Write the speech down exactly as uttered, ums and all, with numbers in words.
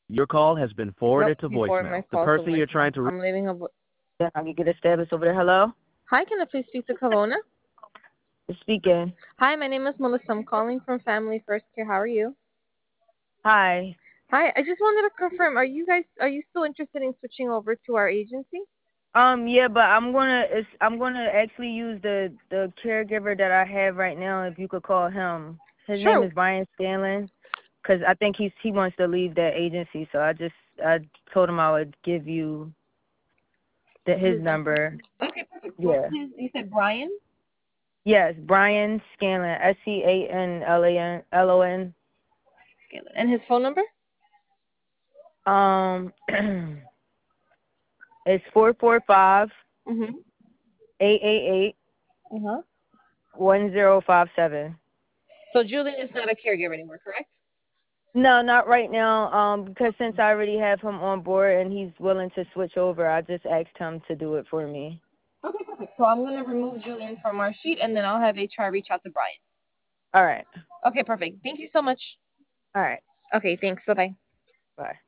Your call has been Nope, forwarded to he forwarded my voicemail. The call to person you're voicemail. trying to reach. I'm leaving a vo- Yeah, I can get a status over there. Hello? Hi, can I please speak to Kavona? Speaking. Hi, my name is Melissa. I'm calling from Family First Care. How are you? Hi. Hi, I just wanted to confirm, are you guys, are you still interested in switching over to our agency? Um, yeah, but I'm gonna it's, I'm gonna actually use the the caregiver that I have right now. If you could call him, his name Sure. is Brian Scanlon, because I think he's he wants to leave that agency. So I just I told him I would give you the, his number. Okay, perfect. What Yeah. was his, you said Brian? Yes, Brian Scanlon. S C A N L A N L O N. And his phone number? Um, it's four four five Mm-hmm. eight eight eight Uh-huh. one zero five seven. So Julian is not a caregiver anymore, correct? No, not right now. Um, because since I already have him on board and he's willing to switch over, I just asked him to do it for me. Okay, perfect. So I'm going to remove Julian from our sheet, and then I'll have H R reach out to Brian. All right. Okay, perfect. Thank you so much. All right. Okay, thanks. Bye-bye. Bye.